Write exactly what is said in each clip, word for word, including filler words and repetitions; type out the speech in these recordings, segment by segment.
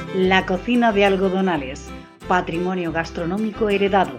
La cocina de Algodonales, patrimonio gastronómico heredado.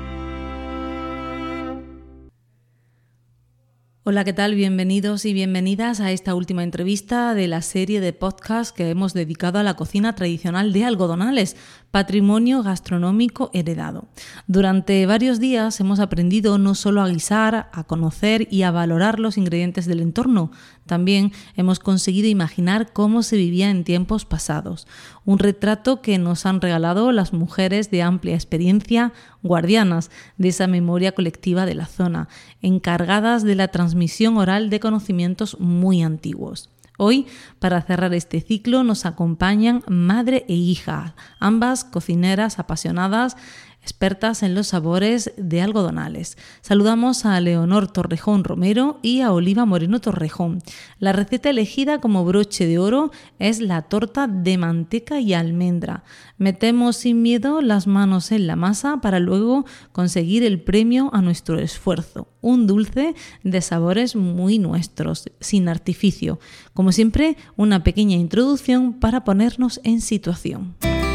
Hola, ¿qué tal? Bienvenidos y bienvenidas a esta última entrevista de la serie de podcast que hemos dedicado a la cocina tradicional de Algodonales, patrimonio gastronómico heredado. Durante varios días hemos aprendido no solo a guisar, a conocer y a valorar los ingredientes del entorno, también hemos conseguido imaginar cómo se vivía en tiempos pasados. Un retrato que nos han regalado las mujeres de amplia experiencia, guardianas de esa memoria colectiva de la zona, encargadas de la transmisión oral de conocimientos muy antiguos. Hoy, para cerrar este ciclo, nos acompañan madre e hija, ambas cocineras apasionadas, expertas en los sabores de Algodonales. Saludamos a Leonor Torrejón Romero y a Oliva Moreno Torrejón. La receta elegida como broche de oro es la torta de manteca y almendra. Metemos sin miedo las manos en la masa para luego conseguir el premio a nuestro esfuerzo. Un dulce de sabores muy nuestros, sin artificio. Como siempre, una pequeña introducción para ponernos en situación.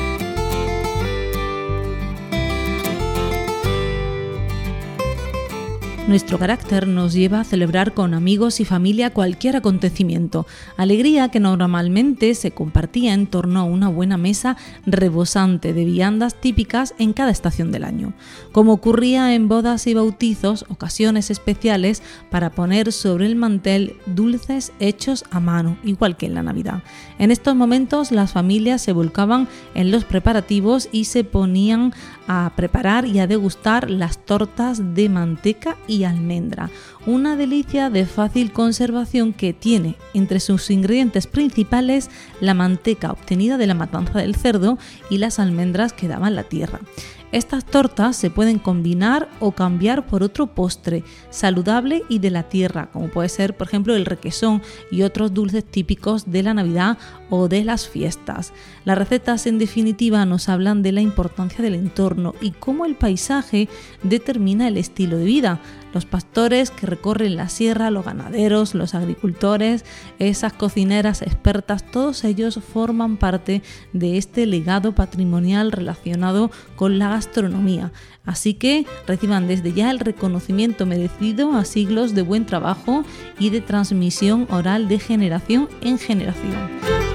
Nuestro carácter nos lleva a celebrar con amigos y familia cualquier acontecimiento, alegría que normalmente se compartía en torno a una buena mesa rebosante de viandas típicas en cada estación del año. Como ocurría en bodas y bautizos, ocasiones especiales para poner sobre el mantel dulces hechos a mano, igual que en la Navidad. En estos momentos las familias se volcaban en los preparativos y se ponían a preparar y a degustar las tortas de manteca y almendra, una delicia de fácil conservación que tiene entre sus ingredientes principales la manteca obtenida de la matanza del cerdo y las almendras que daban la tierra. Estas tortas se pueden combinar o cambiar por otro postre saludable y de la tierra, como puede ser, por ejemplo, el requesón y otros dulces típicos de la Navidad o de las fiestas. Las recetas, en definitiva, nos hablan de la importancia del entorno y cómo el paisaje determina el estilo de vida. Los pastores que recorren la sierra, los ganaderos, los agricultores, esas cocineras expertas, todos ellos forman parte de este legado patrimonial relacionado con la gastronomía. Así que reciban desde ya el reconocimiento merecido a siglos de buen trabajo y de transmisión oral de generación en generación.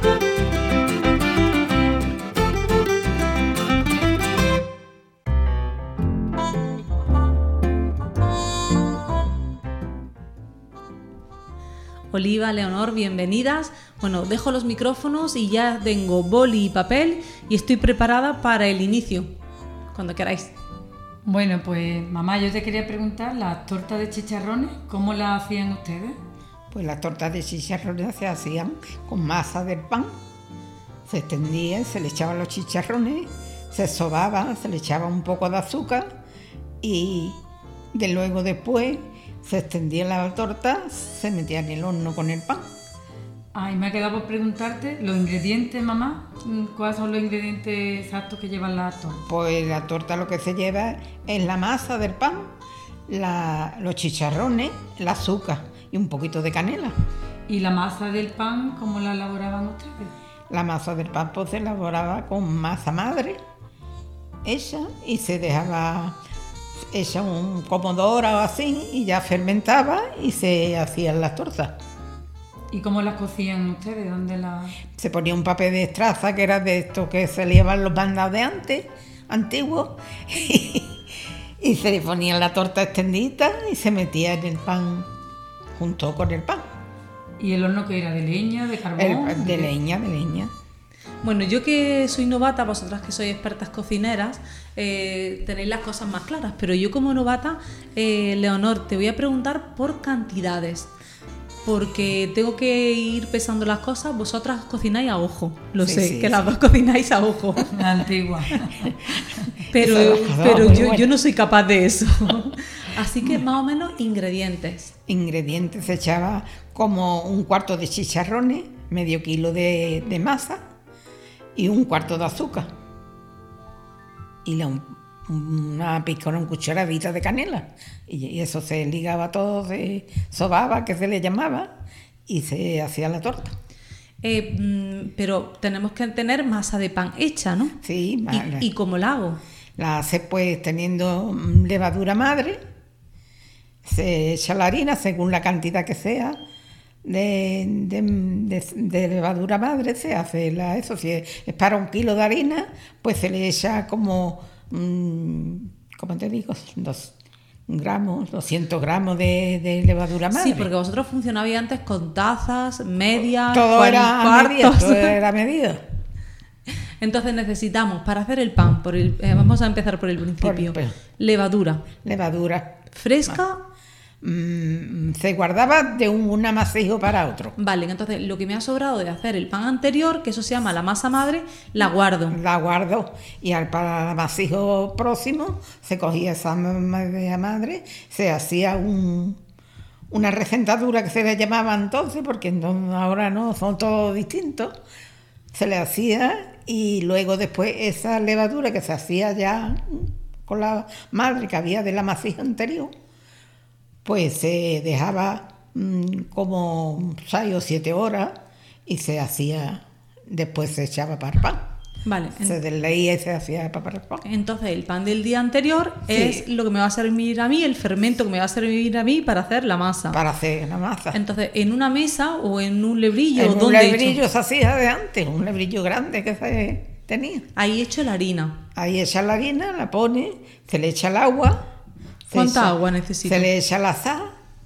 Oliva, Leonor, bienvenidas. Bueno, dejo los micrófonos y ya tengo boli y papel y estoy preparada para el inicio, cuando queráis. Bueno, pues mamá, yo te quería preguntar, las tortas de chicharrones, ¿cómo las hacían ustedes? Pues las tortas de chicharrones se hacían con masa del pan, se extendían, se le echaban los chicharrones, se sobaba, se le echaba un poco de azúcar y de luego después se extendía la torta, se metía en el horno con el pan. Ah, y me ha quedado por preguntarte, los ingredientes, mamá, ¿cuáles son los ingredientes exactos que llevan la torta? Pues la torta lo que se lleva es la masa del pan, la, los chicharrones, el azúcar y un poquito de canela. ¿Y la masa del pan, cómo la elaboraban ustedes? La masa del pan pues se elaboraba con masa madre, hecha, y se dejaba hecha un como dos horas o así y ya fermentaba y se hacían las tortas. ¿Y cómo las cocían ustedes? ¿Dónde las...? Se ponía un papel de estraza que era de esto que se le llevaban los mandados de antes, antiguos, y, y se le ponía la torta extendida y se metía en el pan junto con el pan. ¿Y el horno que era de leña, de carbón? El, de leña, de leña. Bueno, yo que soy novata, vosotras que sois expertas cocineras, eh, tenéis las cosas más claras, pero yo como novata, eh, Leonor, te voy a preguntar por cantidades, porque tengo que ir pesando las cosas. Vosotras cocináis a ojo, lo sí, sé, sí, que sí. Las dos cocináis a ojo. La antigua. Pero, pero yo, yo no soy capaz de eso. Así que más o menos ingredientes. Ingredientes, se echaba como un cuarto de chicharrones, medio kilo de, de masa y un cuarto de azúcar. Y la, una pizca, una cucharadita de canela. Y eso se ligaba todo, se sobaba, que se le llamaba, y se hacía la torta. Eh, mm, pero tenemos que tener masa de pan hecha, ¿no? Sí, vale. ¿Y, y cómo la hago? La hace pues teniendo mm, levadura madre, se echa la harina según la cantidad que sea de, de, de, de levadura madre, se hace la, eso. Si es, es para un kilo de harina, pues se le echa como, mmm, ¿cómo te digo? Dos gramos, doscientos gramos de, de levadura madre. Sí, porque vosotros funcionabais antes con tazas, medias, todo era cuartos. medida, todo era medida. Entonces necesitamos, para hacer el pan, por el, eh, vamos a empezar por el principio, Por- levadura Levadura. fresca. Mm, se guardaba de un, un amasijo para otro. Vale, entonces lo que me ha sobrado de hacer el pan anterior, que eso se llama la masa madre, la guardo. La guardo y al, para el amasijo próximo se cogía esa media madre, se hacía un, una recentadura que se le llamaba entonces, porque entonces, ahora no, son todos distintos. Se le hacía y luego después esa levadura que se hacía ya con la madre que había del amasijo anterior, pues se dejaba mmm, como seis o siete horas y se hacía, después se echaba para el pan. Vale, en- Se desleía y se hacía para el pan. entonces el pan del día anterior Sí. es lo que me va a servir a mí, el fermento que me va a servir a mí para hacer la masa. Para hacer la masa. Entonces, en una mesa o en un lebrillo, En un ¿dónde he hecho? lebrillo se hacía de antes, un lebrillo grande que se tenía. Ahí echo la harina. Ahí echa la harina, la pone, se le echa el agua. se ¿Cuánta echa- agua necesito? Se le echa la sal.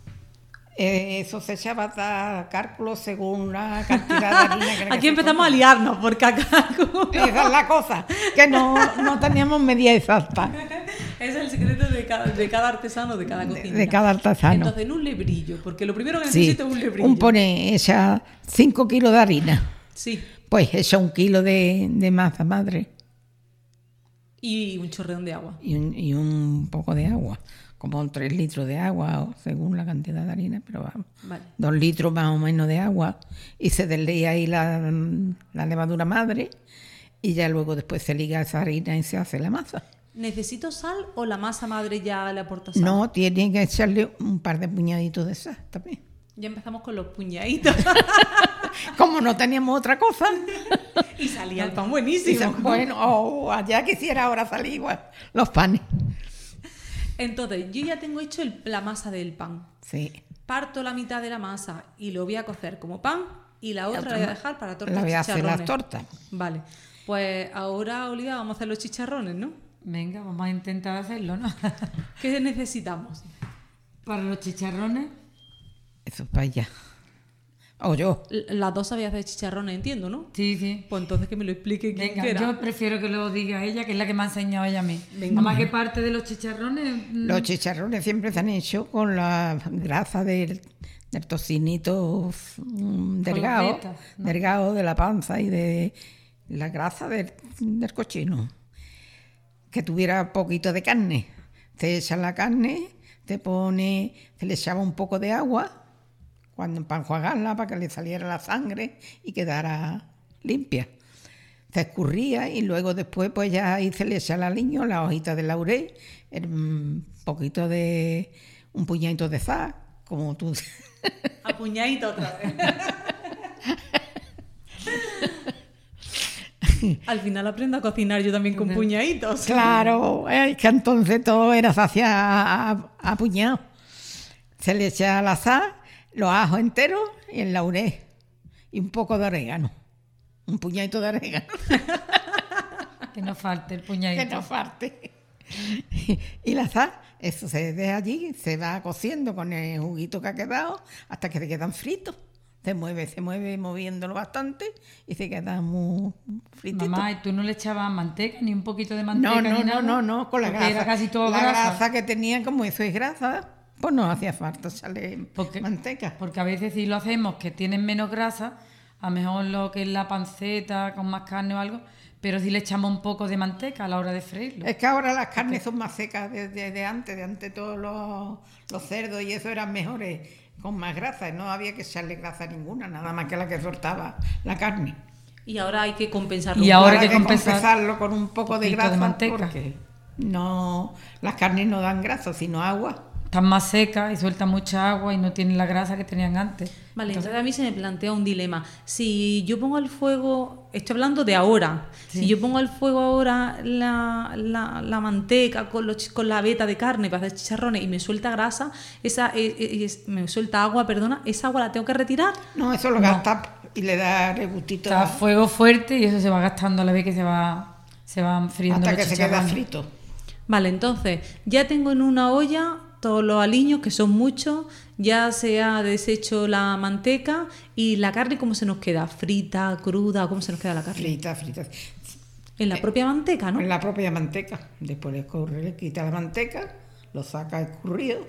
Eh, eso se echaba a cálculo según la cantidad de harina que Aquí se empezamos a ponía. liarnos, porque acá... Esa es la cosa, que no, no teníamos medida exacta Es el secreto de cada, de cada artesano, de cada de, cocina. de cada artesano. Entonces, en un lebrillo, porque lo primero que Sí, necesito es un lebrillo. un pone, echa cinco kilos de harina, Sí, pues echa un kilo de, de masa madre y un chorreón de agua. y un, y un poco de agua, como tres litros de agua, o según la cantidad de harina, pero vamos, Vale. dos litros más o menos de agua, y se deslea ahí la, la levadura madre, y ya luego después se liga esa harina y se hace la masa. ¿Necesito sal o la masa madre ya le aporta sal? No, tiene que echarle un par de puñaditos de sal también. Ya empezamos con los puñaditos. Como no teníamos otra cosa. Y salía el pan Y buenísimo. se- bueno, oh, allá quisiera ahora salir igual los panes. Entonces, yo ya tengo hecho el- la masa del pan. Sí. Parto la mitad de la masa y lo voy a cocer como pan y la otra la voy a dejar para tortas La voy a hacer chicharrones. las tortas. Vale. Pues ahora, Olivia, vamos a hacer los chicharrones, ¿no? Venga, vamos a intentar hacerlo, ¿no? ¿Qué necesitamos? Para los chicharrones, Eso es para allá. O yo. L- Las dos sabías hacer chicharrones, entiendo, ¿no? sí, sí. Pues entonces que me lo explique quién Venga, quiera. yo prefiero que lo diga ella, que es la que me ha enseñado ella a mí. Venga. Además que parte de los chicharrones... mm, Los chicharrones siempre se han hecho con la grasa del, del tocinito mm, delgado, vetas, ¿no? delgado de la panza y de la grasa del, del cochino. Que tuviera poquito de carne. Se echa la carne, te pone, se le echaba un poco de agua cuando, para enjuagarla, para que le saliera la sangre y quedara limpia. Se escurría y luego después pues ya ahí se le echa al aliño, la hojita de laurel, un poquito de, un puñadito de sal, como tú. Apuñadito otra vez. Al final aprendo a cocinar yo también con puñaditos. Claro, es que entonces todo era se hacía a, a- a puñado. Se le echa la sal, los ajos enteros y el laurel y un poco de orégano. Un puñadito de orégano. Que no falte el Que puñadito. no falte. Y la sal, eso se deja allí, se va cociendo con el juguito que ha quedado hasta que se quedan fritos. Se mueve, se mueve moviéndolo bastante y se queda muy fritito. Mamá, ¿y tú no le echabas manteca, ni un poquito de manteca? No, ni no, nada? no, no, no, con la Porque grasa. era casi todo la grasa. grasa que tenía, como eso es grasa, pues no hacía falta echarle Porque- manteca. Porque a veces si lo hacemos que tienen menos grasa, a lo mejor lo que es la panceta con más carne o algo, pero si le echamos un poco de manteca a la hora de freírlo. Es que ahora las carnes son más secas desde de antes, de antes todos los, los cerdos y eso eran mejores, con más grasa, no había que echarle grasa ninguna, nada más que la que soltaba la carne. Y ahora hay que compensarlo. Y ahora Ahora hay que compensar compensarlo con un poco de poquito grasa de manteca. porque no, las carnes no dan grasa, sino agua. Están más secas y sueltan mucha agua y no tienen la grasa que tenían antes. Vale, entonces a mí se me plantea un dilema. Si yo pongo al fuego, estoy hablando de ahora, Sí. si yo pongo al fuego ahora la, la, la manteca con, los, chi- con la veta de carne para hacer chicharrones y me suelta grasa, esa eh, eh, es- me suelta agua, perdona, ¿esa agua la tengo que retirar? No, eso lo No. gasta y le da regustito Está a a- fuego fuerte y eso se va gastando a la vez que se va, se van friendo hasta los que se queda chicharrones. frito. Vale, entonces ya tengo en una olla todos los aliños, que son muchos, ya se ha deshecho la manteca y la carne, ¿cómo se nos queda? ¿Frita, cruda? ¿Cómo se nos queda la carne? Frita, frita. En la propia manteca, ¿no? En la propia manteca. Después le, escurre, le quita la manteca, lo saca escurrido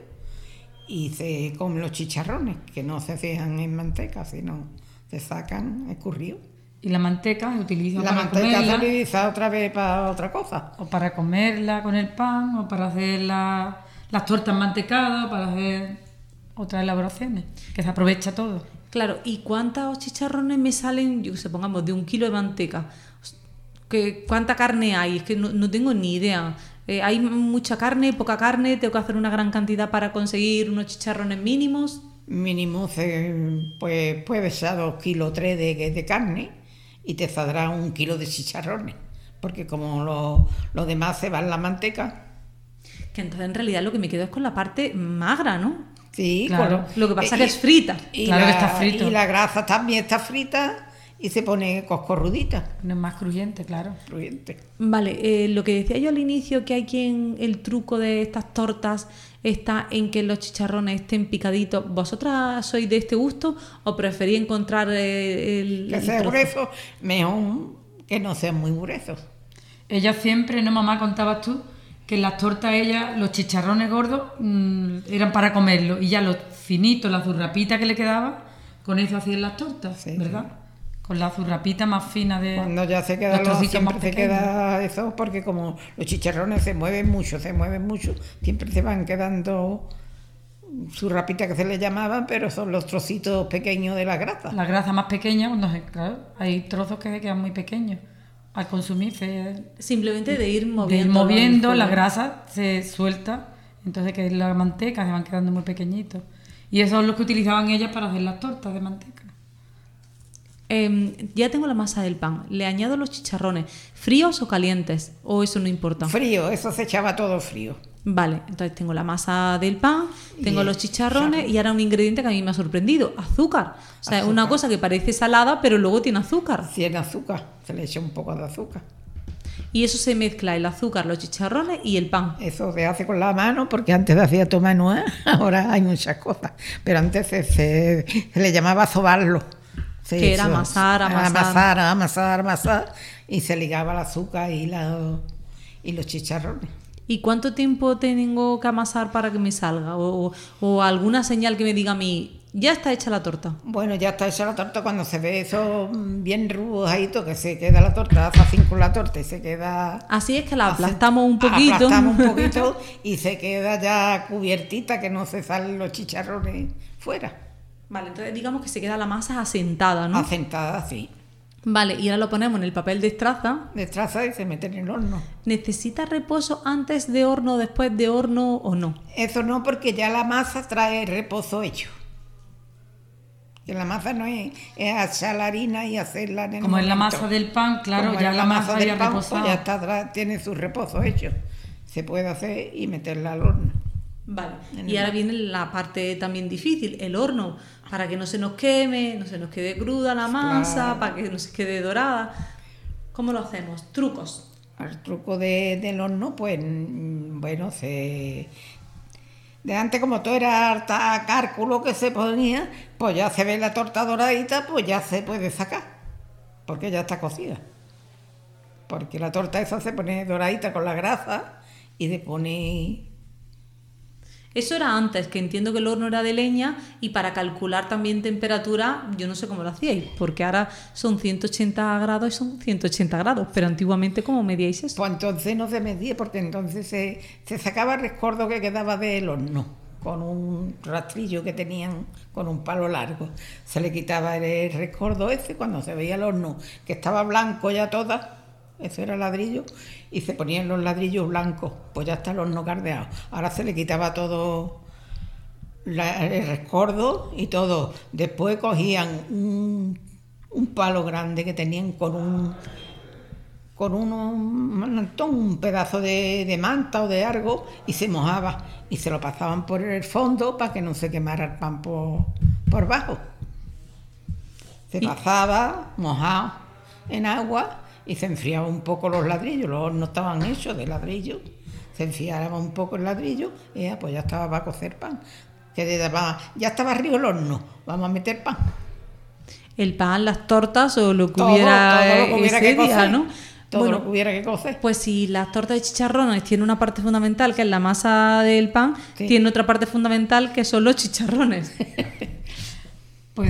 y se comen los chicharrones, que no se fijan en manteca, sino se sacan escurridos. Y la manteca se utiliza La para manteca se comerla, utiliza otra vez para otra cosa. o para comerla con el pan, o para hacer la- las tortas mantecadas, o para hacer otras elaboraciones, que se aprovecha todo. Claro, ¿y cuántos chicharrones me salen, yo que sé, pongamos, de un kilo de manteca? ¿Qué, ¿Cuánta carne hay? Es que no, no tengo ni idea. Eh, ¿Hay mucha carne, poca carne? ¿Tengo que hacer una gran cantidad para conseguir unos chicharrones mínimos? Mínimo se, pues puede ser dos kilos tres de, de carne y te saldrá un kilo de chicharrones, porque como lo, lo demás se va en la manteca. Que entonces en realidad lo que me quedo es con la parte magra, ¿no? Sí, Claro. con- Lo que pasa eh, que es frita. Y Claro la, que está frito. Y la grasa también está frita y se pone coscorrudita, No es más cruyente, claro. crujiente. Vale, eh, lo que decía yo al inicio, que hay quien el truco de estas tortas está en que los chicharrones estén picaditos. ¿Vosotras sois de este gusto o preferís encontrar eh, el, Que el sea trozo? grueso, mejor que no sean muy gruesos. Ella siempre, ¿no, mamá? Contabas tú que en las tortas ella, los chicharrones gordos mmm, eran para comerlo y ya los finitos, la zurrapita que le quedaba, con eso hacían las tortas, Sí, ¿verdad? Con la zurrapita más fina de... Cuando ya se queda, los lo- trocitos siempre más se pequeños. queda eso, porque como los chicharrones se mueven mucho, se mueven mucho, siempre se van quedando su rapita que se le llamaban, pero son los trocitos pequeños de la grasa. La grasa más pequeña, cuando se- claro, hay trozos que se quedan muy pequeños. Al consumirse, Simplemente de ir de moviendo. ir moviendo, la grasa se suelta, entonces que es la manteca, se van quedando muy pequeñitos. Y eso es lo que utilizaban ellas para hacer las tortas de manteca. Eh, ya tengo la masa del pan. Le añado los chicharrones. ¿Fríos o calientes? ¿O eso no importa? Frío, eso se echaba todo frío. Vale, entonces tengo la masa del pan, tengo Y los el chicharrones chicharrón. y ahora un ingrediente que a mí me ha sorprendido, azúcar. O sea, es una Azúcar. cosa que parece salada, pero luego tiene azúcar. Cien azúcar, se le echa un poco de azúcar. Y eso se mezcla el azúcar, los chicharrones y el pan. Eso se hace con la mano, porque antes hacía tu manual, ahora hay muchas cosas. Pero antes se, se- se le llamaba sobarlo. Se Que era hizo- amasar, amasar. Amasar, amasar, amasar, y se ligaba el azúcar y, la, y los chicharrones. ¿Y cuánto tiempo tengo que amasar para que me salga? O, o- o alguna señal que me diga a mí, ya está hecha la torta. Bueno, ya está hecha la torta cuando se ve eso mm, bien rugosito, que se queda la torta, hace así con la torta y se queda... Así es que la hace- aplastamos un poquito. Aplastamos un poquito y se queda ya cubiertita, que no se salen los chicharrones fuera. Vale, entonces digamos que se queda la masa asentada, ¿no? Asentada así. Vale, y ahora lo ponemos en el papel de estraza. Destraza y se mete en el horno. ¿Necesita reposo antes de horno, después de horno o no? Eso no, porque ya la masa trae reposo hecho. Que la masa no es, es echar la harina y hacerla en el Como es la momento. masa del pan, claro, Como ya es la masa del ya pan, reposada. pues ya está, tra- tiene su reposo hecho. Se puede hacer y meterla al horno. Vale, En y el ahora horno. viene la parte también difícil, el horno, para que no se nos queme, no se nos quede cruda la masa, Claro. para que no se quede dorada. ¿Cómo lo hacemos? Trucos. Al truco de- del horno, pues mm, bueno, se... De antes, como todo era harta cálculo que se ponía, pues ya se ve la torta doradita, pues ya se puede sacar, porque ya está cocida. Porque la torta esa se pone doradita con la grasa y se pone... Eso era antes, que entiendo que el horno era de leña y para calcular también temperatura, yo no sé cómo lo hacíais, porque ahora son ciento ochenta grados y son ciento ochenta grados, pero antiguamente ¿cómo medíais eso? Pues entonces no se medía, porque entonces se, se sacaba el rescoldo que quedaba del horno, con un rastrillo que tenían, con un palo largo. Se le quitaba el rescoldo ese cuando se veía el horno, que estaba blanco ya toda, eso era ladrillo, y se ponían los ladrillos blancos, pues ya está el horno cardeado. Ahora se le quitaba todo la, el rescordo y todo. Después cogían un, un palo grande que tenían con un con un, un pedazo de, de manta o de algo y se mojaba y se lo pasaban por el fondo para que no se quemara el pan por, por bajo. Se pasaba mojado en agua y se enfriaba un poco los ladrillos, los hornos estaban hechos de ladrillo, se enfriaba un poco el ladrillo y ya, pues ya estaba para cocer pan. Que ya estaba arriba el horno, vamos a meter pan. El pan, las tortas o lo que todo, hubiera, todo lo que hubiera ese que día, cocer, ¿no? Todo bueno, lo que hubiera que cocer. Pues si las tortas de chicharrones tienen una parte fundamental que es la masa del pan, sí. Tiene otra parte fundamental que son los chicharrones. Pues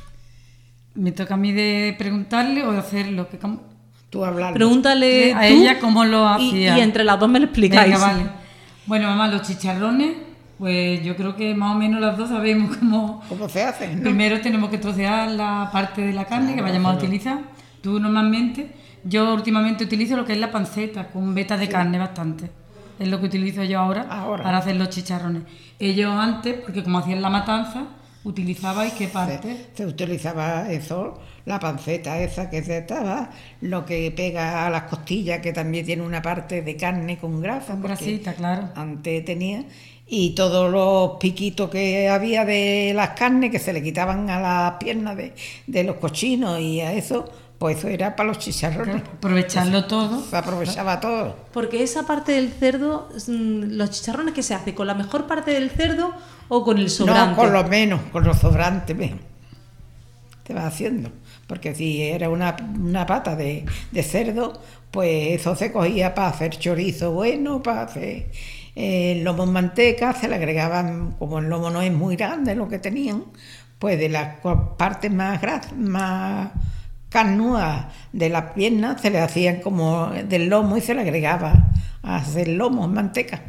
me toca a mí de preguntarle o de hacerlo. Que como... Tú hablarlo. Pregúntale a tú ella cómo lo hacía. Y, y entre las dos me lo explicáis. Venga, vale. Bueno, mamá, los chicharrones, pues yo creo que más o menos las dos sabemos cómo, ¿Cómo se hacen, ¿no? Primero tenemos que trocear la parte de la carne, claro, que vayamos a utilizar. Tú normalmente, yo últimamente utilizo lo que es la panceta, con vetas de sí. carne bastante. Es lo que utilizo yo ahora, ahora para hacer los chicharrones. Ellos antes, porque como hacían la matanza, utilizabais qué parte. Se, se utilizaba eso, la panceta esa que se estaba, lo que pega a las costillas, que también tiene una parte de carne con grasa. Con grasita, claro. Antes tenía, y todos los piquitos que había de las carnes que se le quitaban a las piernas de, de los cochinos y a eso, pues eso era para los chicharrones. Claro, aprovecharlo eso, todo. Se aprovechaba todo. Porque esa parte del cerdo, los chicharrones, ¿qué se hace? ¿Con la mejor parte del cerdo o con el sobrante? No, con lo menos, con los sobrantes menos. Te vas haciendo. Porque si era una, una pata de, de cerdo, pues eso se cogía para hacer chorizo bueno, para hacer eh, lomo en manteca, se le agregaban, como el lomo no es muy grande lo que tenían, pues de las partes más gras, más carnudas de las piernas se le hacían como del lomo y se le agregaba a hacer lomo en manteca.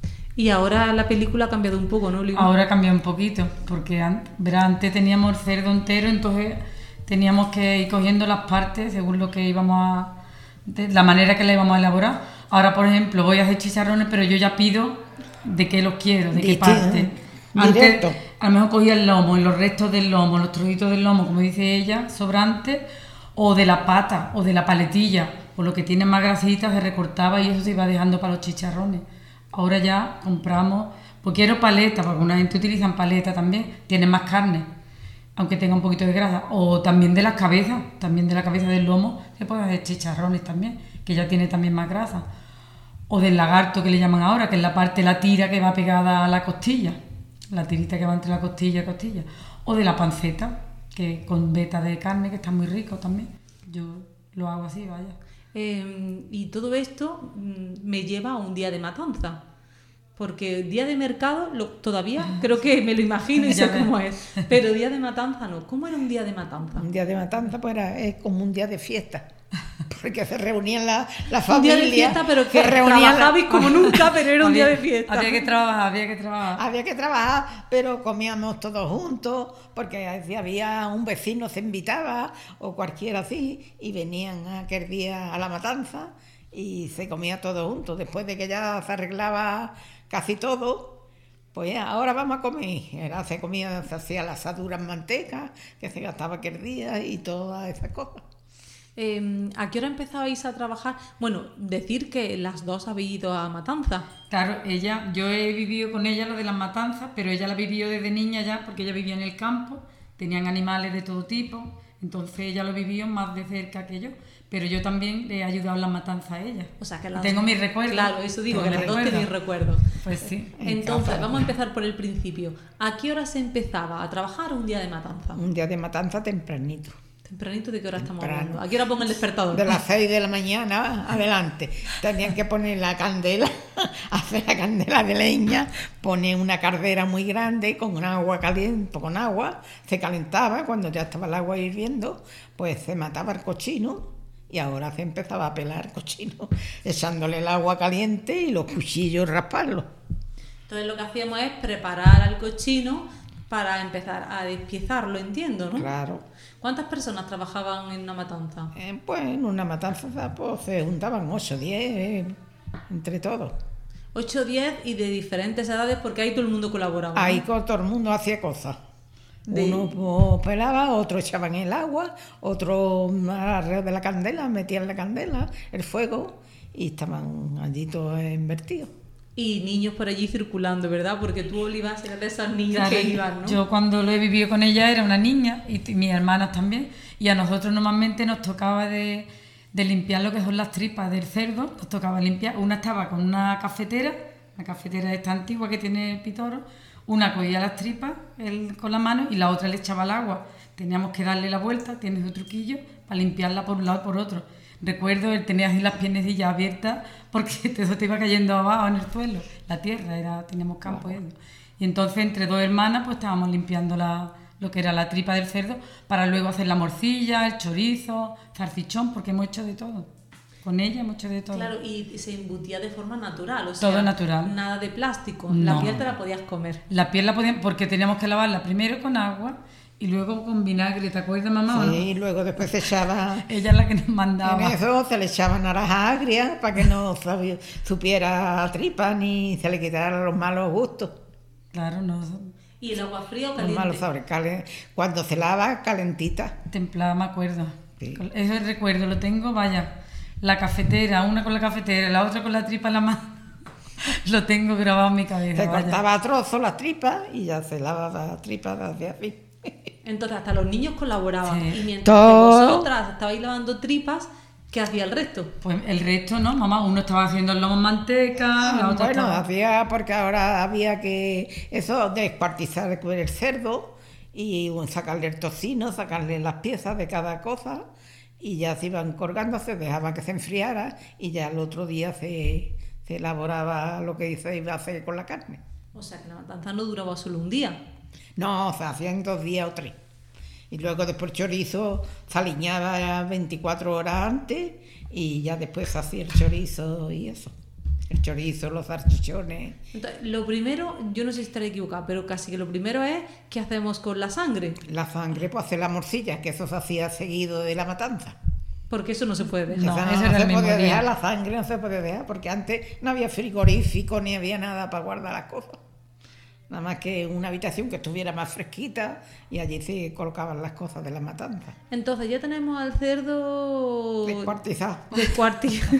Y ahora la película ha cambiado un poco, ¿no, Olivia? Ahora ha cambiado un poquito, porque antes, verá, antes teníamos el cerdo entero, entonces teníamos que ir cogiendo las partes según lo que íbamos a... de la manera que la íbamos a elaborar. Ahora, por ejemplo, voy a hacer chicharrones, pero yo ya pido de qué los quiero, de qué Diste, parte. Antes, directo. a lo mejor cogía el lomo y los restos del lomo, los trocitos del lomo, como dice ella, sobrantes, o de la pata, o de la paletilla, o lo que tiene más grasita se recortaba y eso se iba dejando para los chicharrones. Ahora ya compramos, pues quiero paleta, porque una gente utiliza paleta también, tiene más carne, aunque tenga un poquito de grasa, o también de las cabezas, también de la cabeza del lomo, se puede hacer chicharrones también, que ya tiene también más grasa, o del lagarto que le llaman ahora, que es la parte, la tira que va pegada a la costilla, la tirita que va entre la costilla y costilla, o de la panceta, que con vetas de carne, que está muy rico también. Yo lo hago así, vaya. Eh, y todo esto mm, me lleva a un día de matanza. Porque día de mercado lo, todavía creo que me lo imagino y sé cómo es. Pero día de matanza no. ¿Cómo era un día de matanza? Un día de matanza pues era es como un día de fiesta. Porque se reunían la, la familia. Un día de fiesta, pero que reunían trabajabais la... como nunca, pero era un había, día de fiesta. Había que trabajar, había que trabajar. Había que trabajar, pero comíamos todos juntos, porque si había un vecino se invitaba, o cualquiera así, y venían aquel día a la matanza, y se comía todo juntos. Después de que ya se arreglaba casi todo, pues ahora vamos a comer. Era, se comía, se hacía la asadura en manteca, que se gastaba aquel día, y todas esas cosas. Eh, ¿A qué hora empezabais a trabajar? Bueno, decir que las dos habéis ido a matanza. Claro, ella, yo he vivido con ella lo de las matanzas, pero ella la vivió desde niña ya, porque ella vivía en el campo, tenían animales de todo tipo, entonces ella lo vivió más de cerca que yo, pero yo también le he ayudado en las matanzas a ella. O sea, que las tengo dos... mis recuerdos. Claro, eso digo, que las dos tenéis recuerdos. Pues sí. Entonces, vamos a empezar por el principio. ¿A qué hora se empezaba a trabajar un día de matanza? Un día de matanza tempranito. ¿Tempranito de qué hora estamos Temprano. hablando? ¿A qué hora pongo el despertador? De las seis de la mañana adelante. Tenían que poner la candela, hacer la candela de leña, poner una caldera muy grande con agua caliente, con agua, se calentaba, cuando ya estaba el agua hirviendo, pues se mataba el cochino y ahora se empezaba a pelar el cochino, echándole el agua caliente y los cuchillos rasparlo. Entonces lo que hacíamos es preparar al cochino para empezar a despiezarlo, entiendo, ¿no? Claro. ¿Cuántas personas trabajaban en una matanza? Eh, pues en una matanza pues, se juntaban ocho, diez, eh, entre todos. ocho, diez y de diferentes edades porque ahí todo el mundo colaboraba, ¿no? Ahí todo el mundo hacía cosas. De- Uno pues, pelaba, otro echaba en el agua, otro alrededor de la candela, metían la candela, el fuego, y estaban allí todos invertidos. Y niños por allí circulando, ¿verdad? Porque tú, Olivas, eras de esos niños Claro, que iban, ¿no? yo cuando lo he vivido con ella era una niña y t- mis hermanas también, y a nosotros normalmente nos tocaba de, de limpiar lo que son las tripas del cerdo, nos tocaba limpiar. Una estaba con una cafetera, una cafetera esta antigua que tiene el pitoro, una cogía las tripas él, con la mano y la otra le echaba el agua. Teníamos que darle la vuelta, tiene su truquillo, para limpiarla por un lado y por otro. Recuerdo, él tenía así las piernecillas abiertas porque eso te iba cayendo abajo en el suelo, la tierra, era, teníamos campo y eso. Y entonces entre dos hermanas pues estábamos limpiando la, lo que era la tripa del cerdo para luego hacer la morcilla, el chorizo, salchichón, porque hemos hecho de todo. Con ella hemos hecho de todo. Claro, y se embutía de forma natural, o sea, Todo natural. nada de plástico. No. La piel te la podías comer. La piel la podíamos, porque teníamos que lavarla primero con agua y luego con vinagre, ¿te acuerdas, mamá? o no? Sí, y luego después se echaba, Ella es la que nos en mandaba. eso se le echaba naranja agria para que no sabi- supiera a tripa ni se le quitaran los malos gustos, Claro, no, ¿Y el agua fría o los caliente? malos sabores. Calen- Cuando se lava, calentita. templada, me acuerdo. Sí. Ese recuerdo lo tengo, vaya. La cafetera, una con la cafetera, la otra con la tripa en la mano. Lo tengo grabado en mi cabeza. Se vaya. cortaba a trozos las tripas y ya se lavaba las tripas hacia así. Entonces hasta los niños colaboraban. Sí. Y mientras Todo. que vosotras estabais lavando tripas, ¿qué hacía el resto? Pues el resto, ¿no? Mamá, uno estaba haciendo el lomo en manteca, la otra Bueno, estaba... hacía porque ahora había que eso descuartizar el cerdo y sacarle el tocino, sacarle las piezas de cada cosa y ya se iban colgando, se dejaba que se enfriara y ya el otro día se, se elaboraba lo que se iba a hacer con la carne. O sea que la matanza no duraba solo un día. No, se hacían dos días o tres. Y luego después el chorizo se aliñaba veinticuatro horas antes y ya después se hacía el chorizo y eso. El chorizo, los salchichones. Entonces, lo primero, yo no sé si estaré equivocada, pero casi que lo primero es ¿qué hacemos con la sangre? La sangre, pues hacer la morcilla, que eso se hacía seguido de la matanza. Porque eso no se puede dejar. No, Esa ese no era se el mismo podía día. dejar, la sangre no se podía dejar, porque antes no había frigorífico ni había nada para guardar las cosas. Nada más que una habitación que estuviera más fresquita y allí se colocaban las cosas de la matanza. Entonces ya tenemos al cerdo Descuartizado. descuartizado.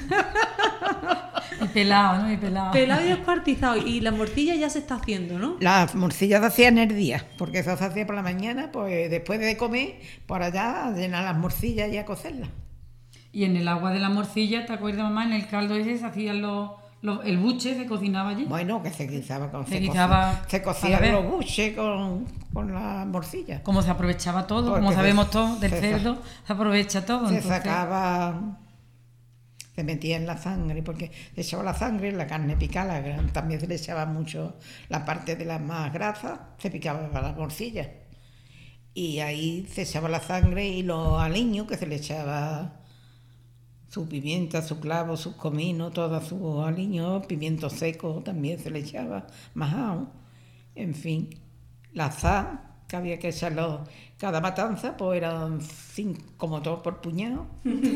Y pelado, ¿no? Y pelado. Pelado y descuartizado. Y la morcilla ya se está haciendo, ¿no? Las morcillas se hacían el día, porque eso se hacía por la mañana, pues después de comer, por allá a llenar las morcillas y a cocerlas. Y en el agua de la morcilla, ¿te acuerdas, mamá? En el caldo ese se hacían los, los- el buche, se cocinaba allí. Bueno, que se guisaba con Se se, guisaba coci- se para cocían ver. los buches con, con las morcillas. Como se aprovechaba todo, Porque como se- sabemos todo, del se cerdo, se aprovecha todo. Se entonces- sacaba, se metía en la sangre, porque se echaba la sangre, la carne picada, la gran- también se le echaba mucho la parte de la más grasa, se picaba para las morcillas. Y ahí se echaba la sangre y los aliños, que se le echaba su pimienta, su clavo, sus cominos, todos sus aliños, pimiento seco también se le echaba, majao, en fin. La sal, que había que echarlo, cada matanza, pues eran cinco, como todo por puñado.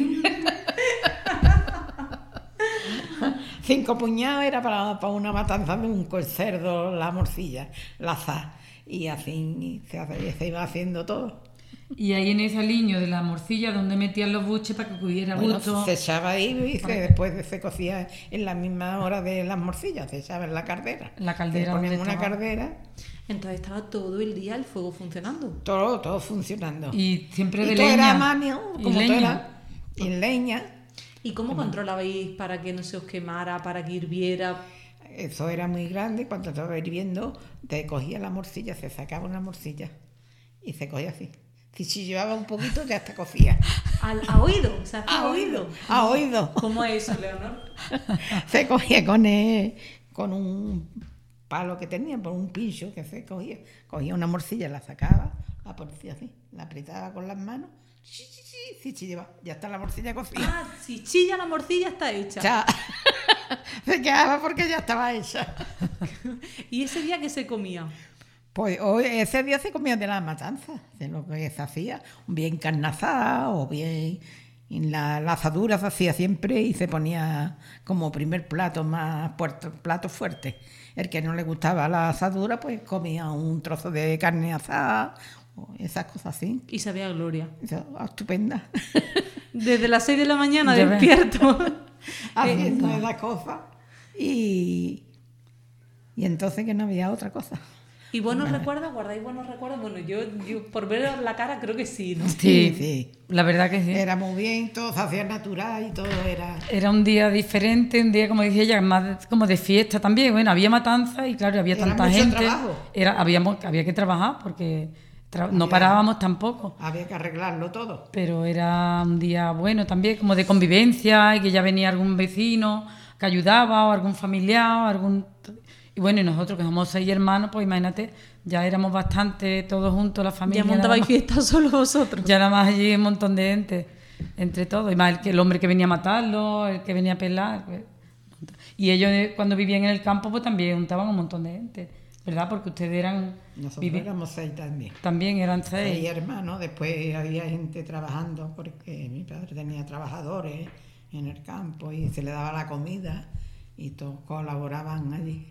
Cinco puñados era para, para una matanza de un cerdo, la morcilla, la sal. Y así se, hace- se iba haciendo todo. Y ahí en ese aliño de la morcilla donde metían los buches para que hubiera Bueno, gusto. se echaba ahí y se- después se cocía en la misma hora de las morcillas, se echaba en la caldera. La caldera Se ponía en donde una estaba. caldera, Entonces estaba todo el día el fuego funcionando. todo, todo funcionando. Y siempre de Y todo leña. era a mano, Y como todo leña. era, y leña. ¿Y cómo controlabais para que no se os quemara, para que hirviera? Eso era muy grande, cuando estaba hirviendo, te cogía la morcilla, se sacaba una morcilla y se cogía así. Si se llevaba un poquito, ya está cocida. Al, a oído, o sea, A a oído, oído. a oído. ¿Cómo es eso, Leonor? Se cogía con, el- con un palo que tenía, por un pincho que se cogía. Cogía una morcilla, la sacaba, la ponía así, la apretaba con las manos, sí, sí, sí, sí, sí, lleva, ya está la morcilla cocida. Ah, si chilla la morcilla está hecha. Ya. Se quedaba porque ya estaba hecha. ¿Y ese día qué se comía? Pues hoy, ese día se comía de las matanzas, de lo que se hacía, bien carne asada o bien Y la, la asadura se hacía siempre y se ponía como primer plato, más puerto, plato fuerte. El que no le gustaba la asadura, pues comía un trozo de carne asada o esas cosas así. Y sabía a gloria. Eso, estupenda. Desde las seis de la mañana Ya despierto. Haciendo esas cosas. Y, y entonces que no había otra cosa. ¿Y buenos recuerdos? ¿Guardáis buenos recuerdos? Bueno, yo, yo por ver la cara creo que sí, ¿no? Sí, sí. La verdad que sí. Era muy bien, todo se hacía natural y todo era... Era un día diferente, un día, como decía ella, más como de fiesta también. Bueno, había matanza y claro, había Era tanta mucho gente. trabajo. Era, habíamos, había que trabajar porque tra- no parábamos tampoco. Había que arreglarlo todo. Pero era un día bueno también, como de convivencia, y que ya venía algún vecino que ayudaba, o algún familiar, o algún... Y bueno, y nosotros que somos seis hermanos, pues imagínate, ya éramos bastante todos juntos, la familia. Ya montabais nada más- fiestas solo vosotros. Ya nada más allí un montón de gente, entre todos. Y más el, que- el hombre que venía a matarlo, el que venía a pelar. Pues, y ellos eh, cuando vivían en el campo, pues también juntaban un montón de gente, ¿verdad? Porque ustedes eran... Nosotros vivi- éramos seis también. También eran seis. Seis hermanos, después había gente trabajando porque mi padre tenía trabajadores en el campo y se le daba la comida y todos colaboraban allí.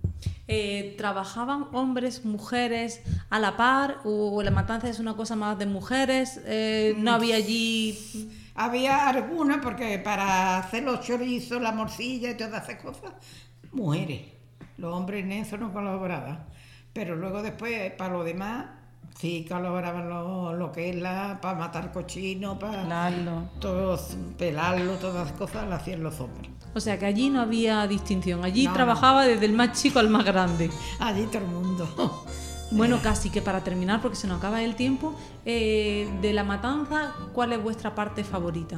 Eh, ¿Trabajaban hombres, mujeres a la par? ¿O la matanza es una cosa más de mujeres? Eh, ¿No había allí...? Había algunas porque para hacer los chorizos, la morcilla y todas esas cosas, mujeres. Los hombres en eso no colaboraban. Pero luego después, para lo demás, sí colaboraban lo, lo que es la... para matar cochinos, para... Pelarlo. Todos, pelarlo, todas las cosas las hacían los hombres. O sea que allí no había distinción. Allí No, trabajaba desde el más chico al más grande. Allí todo el mundo. Bueno, casi que para terminar, porque se nos acaba el tiempo, eh, de la matanza, ¿cuál es vuestra parte favorita?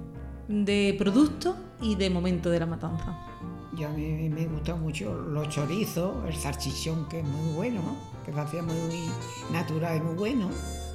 De producto y de momento de la matanza. Yo a mí me gustó mucho los chorizos, el salchichón, que es muy bueno, que se hacía muy natural y muy bueno.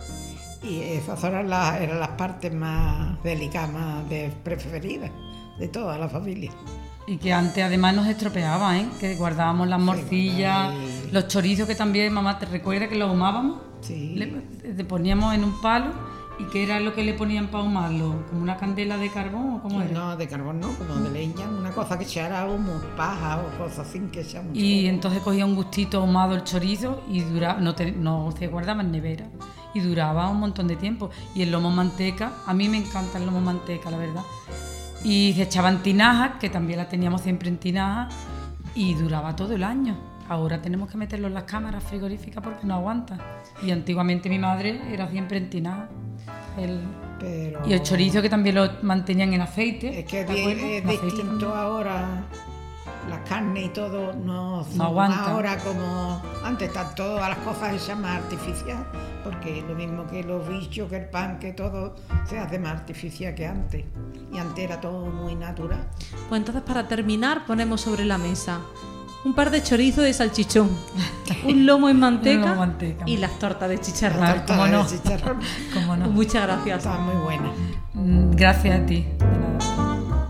Y esas eran las, eran las partes más delicadas, más de- preferidas de toda la familia. Y que antes además nos estropeaba, ¿eh? Que guardábamos las morcillas, guardaba y- los chorizos que también, mamá, ¿te recuerda que los ahumábamos? Sí. Le, le poníamos en un palo y ¿qué era lo que le ponían para ahumarlo? ¿Como una candela de carbón o cómo era? No, de carbón no, como de leña, una cosa que echara humo, paja o cosas así que echa mucho Y humo. entonces cogía un gustito ahumado el chorizo y duraba, no, te- no se guardaba en nevera y duraba un montón de tiempo. Y el lomo manteca, a mí me encanta el lomo manteca, la verdad. Y se echaban tinajas, que también las teníamos siempre en tinajas, y duraba todo el año. Ahora tenemos que meterlo en las cámaras frigoríficas porque no aguanta. Y antiguamente mi madre era siempre en tinajas. El... Pero Y el chorizo que también lo mantenían en aceite. es que es, ¿te bien- acuerdas? es En aceite distinto también. ahora. Las carnes y todo no son aguanta. ahora como antes, están todas las cosas hechas más artificial, porque lo mismo que los bichos, que el pan, que todo se hace más artificial que antes. Y antes era todo muy natural. Pues entonces, para terminar, ponemos sobre la mesa un par de chorizos de salchichón, un lomo en manteca, Un lomo en manteca. y las tortas de chicharrón. Claro, Torta cómo de no. chicharrón. ¿Cómo no? Muchas gracias. Está muy buena. Mm, Gracias a ti. De nada.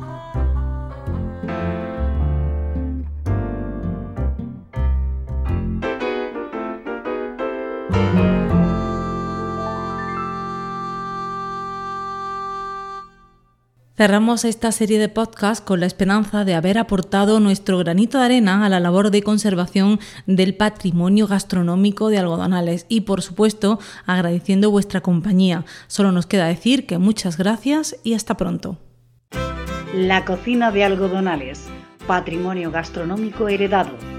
Cerramos esta serie de podcasts con la esperanza de haber aportado nuestro granito de arena a la labor de conservación del patrimonio gastronómico de Algodonales y, por supuesto, agradeciendo vuestra compañía. Solo nos queda decir que muchas gracias y hasta pronto. La cocina de Algodonales, patrimonio gastronómico heredado.